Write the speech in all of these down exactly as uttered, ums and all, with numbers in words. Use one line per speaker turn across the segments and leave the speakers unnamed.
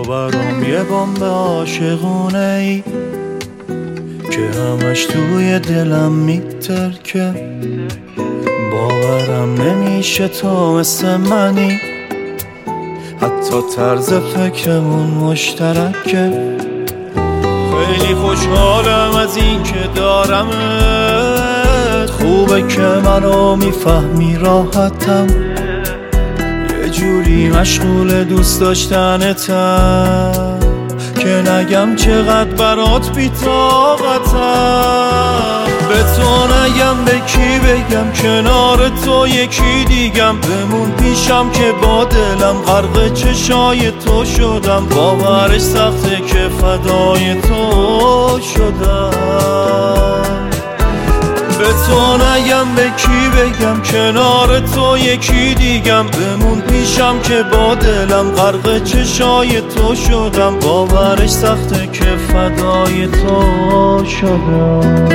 برام یه بمب عاشقونه ای که همش توی دلم میترکه. باورم نمیشه تو مثل منی، حتی طرز فکرمون مشترکه. خیلی خوشحالم از این که دارمت، خوبه که منو میفهمی راحتم، یه جوری مشغول دوست داشتنتم که نگم چقدر برات بی‌طاقتم. به تو نگم به کی بگم، کنار تو یکی دیگم، بمون پیشم که با دلم غرق چشای تو شدم. باورش سخته که فدای تو شدم. به تو نگم به کی بگم، کنار تو یکی دیگم، بمون پیشم که با دلم غرق چشای تو شدم. باورش سخته که فدای تو شدم.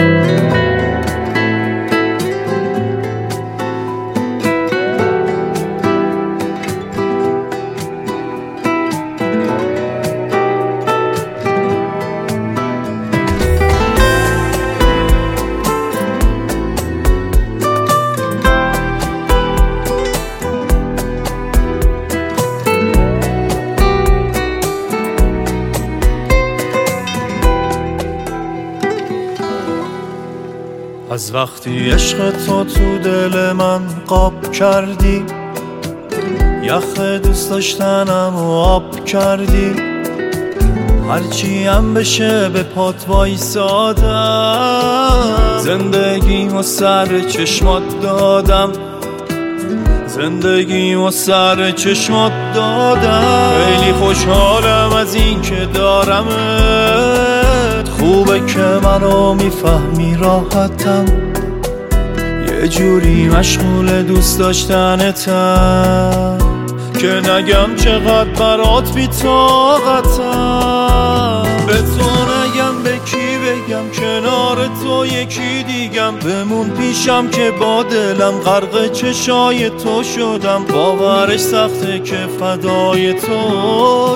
از وقتی عشق تو تو دل من قاب کردی، یخ دوست داشتنم و آب کردی. هرچی هم بشه به پات وایسادم، زندگیمو سر چشمات دادم، زندگیمو سر چشمات دادم. خیلی خوشحالم از این که دارمت، خوبه که منو میفهمی راحتم، یه جوری مشغول دوست داشتنتم که نگم چقدر برات بی‌طاقتم. به تو نگم به کی بگم، کنار تو یکی دیگم، بمون پیشم که با دلم غرق چشای تو شدم. باورش سخته که فدای تو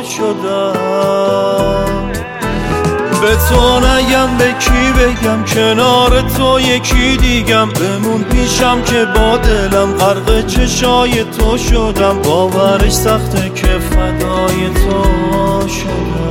شدم. به تو نگم به کی بگم، کنار تو یکی دیگم، بمون پیشم که با دلم غرق چشای تو شدم. باورش سخته که فدای تو شدم.